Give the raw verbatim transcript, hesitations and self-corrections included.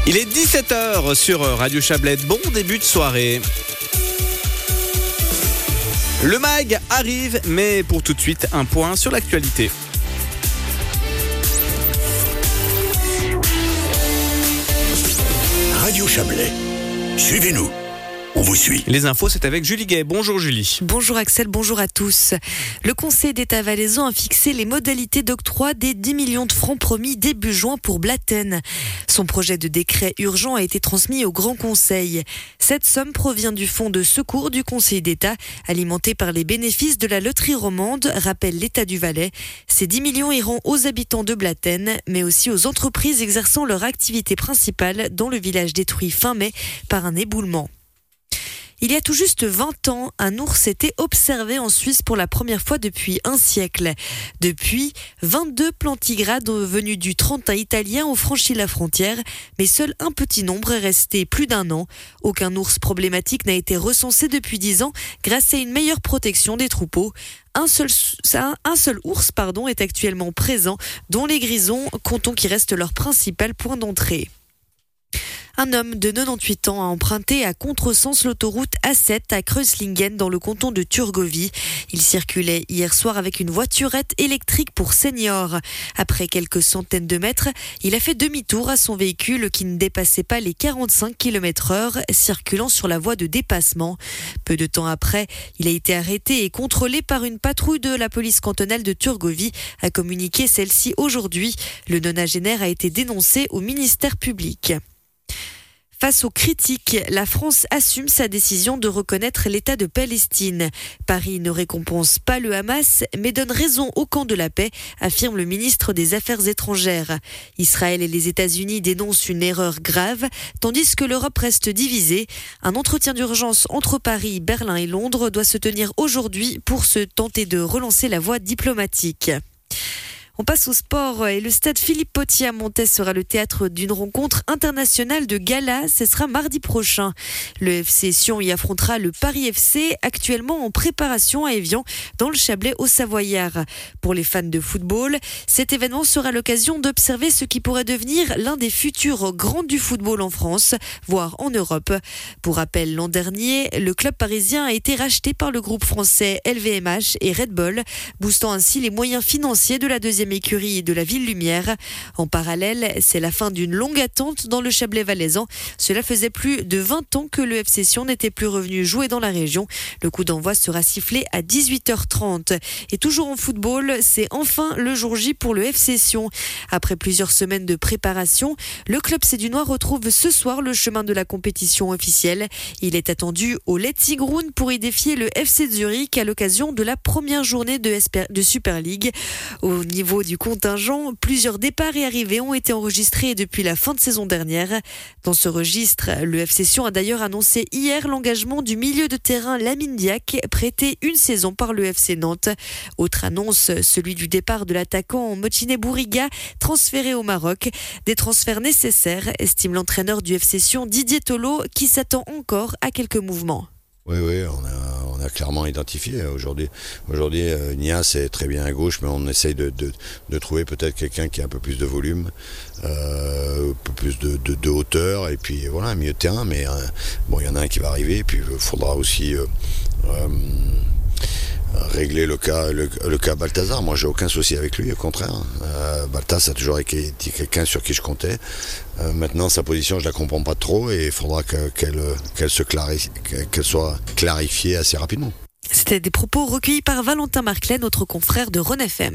Il est dix-sept heures sur Radio Chablais. Bon début de soirée. Le mag arrive, mais pour tout de suite, un point sur l'actualité. Radio Chablais, suivez-nous, on vous suit. Les infos, c'est avec Julie Gay. Bonjour Julie. Bonjour Axel, bonjour à tous. Le Conseil d'État valaisan a fixé les modalités d'octroi des dix millions de francs promis début juin pour Blatten. Son projet de décret urgent a été transmis au Grand Conseil. Cette somme provient du fonds de secours du Conseil d'État, alimenté par les bénéfices de la loterie romande, rappelle l'État du Valais. Ces dix millions iront aux habitants de Blatten, mais aussi aux entreprises exerçant leur activité principale dans le village détruit fin mai par un éboulement. Il y a tout juste vingt ans, un ours était observé en Suisse pour la première fois depuis un siècle. Depuis, vingt-deux plantigrades venus du Trentin italien ont franchi la frontière, mais seul un petit nombre est resté plus d'un an. Aucun ours problématique n'a été recensé depuis dix ans grâce à une meilleure protection des troupeaux. Un seul, un seul ours pardon, est actuellement présent, dont les grisons, comptons qui reste leur principal point d'entrée. Un homme de quatre-vingt-dix-huit ans a emprunté à contresens l'autoroute A sept à Kreuzlingen dans le canton de Thurgovie. Il circulait hier soir avec une voiturette électrique pour seniors. Après quelques centaines de mètres, il a fait demi-tour à son véhicule qui ne dépassait pas les quarante-cinq kilomètres heure, circulant sur la voie de dépassement. Peu de temps après, il a été arrêté et contrôlé par une patrouille de la police cantonale de Thurgovie, a communiqué celle-ci aujourd'hui. Le nonagénaire a été dénoncé au ministère public. Face aux critiques, la France assume sa décision de reconnaître l'État de Palestine. Paris ne récompense pas le Hamas, mais donne raison au camp de la paix, affirme le ministre des Affaires étrangères. Israël et les États-Unis dénoncent une erreur grave, tandis que l'Europe reste divisée. Un entretien d'urgence entre Paris, Berlin et Londres doit se tenir aujourd'hui pour se tenter de relancer la voie diplomatique. On passe au sport et le stade Philippe Potier à Monthey sera le théâtre d'une rencontre internationale de gala. Ce sera mardi prochain. Le F C Sion y affrontera le Paris F C, actuellement en préparation à Évian, dans le Chablais au Savoyard. Pour les fans de football, cet événement sera l'occasion d'observer ce qui pourrait devenir l'un des futurs grands du football en France, voire en Europe. Pour rappel, l'an dernier, le club parisien a été racheté par le groupe français L V M H et Red Bull, boostant ainsi les moyens financiers de la deuxième écurie de la Ville Lumière. En parallèle, c'est la fin d'une longue attente dans le Chablais valaisan. Cela faisait plus de vingt ans que le F C Sion n'était plus revenu jouer dans la région. Le coup d'envoi sera sifflé à dix-huit heures trente. Et toujours en football, c'est enfin le jour J pour le F C Sion. Après plusieurs semaines de préparation, le club sédunois retrouve ce soir le chemin de la compétition officielle. Il est attendu au Letzigrund pour y défier le F C Zurich à l'occasion de la première journée de, Esper- de Super League. Au niveau du contingent, plusieurs départs et arrivées ont été enregistrés depuis la fin de saison dernière. Dans ce registre, le F C Sion a d'ailleurs annoncé hier l'engagement du milieu de terrain Lamine Diack, prêté une saison par le F C Nantes. Autre annonce, celui du départ de l'attaquant Motine Bouriga, transféré au Maroc. Des transferts nécessaires, estime l'entraîneur du F C Sion Didier Tolo, qui s'attend encore à quelques mouvements. Oui, oui, on a, on a clairement identifié. Aujourd'hui, aujourd'hui euh, Nias est très bien à gauche, mais on essaye de, de, de trouver peut-être quelqu'un qui a un peu plus de volume, euh, un peu plus de, de, de hauteur, et puis voilà, un milieu de terrain. Mais euh, bon, il y en a un qui va arriver, et puis il faudra aussi euh, euh, régler le cas, le, le cas Balthazar. Moi, j'ai aucun souci avec lui, au contraire. Euh, Balthazar a toujours été quelqu'un sur qui je comptais. Euh, maintenant, sa position, je la comprends pas trop, et il faudra que, qu'elle, qu'elle se clarifie, qu'elle soit clarifiée assez rapidement. C'était des propos recueillis par Valentin Marclet, notre confrère de Rhône F M.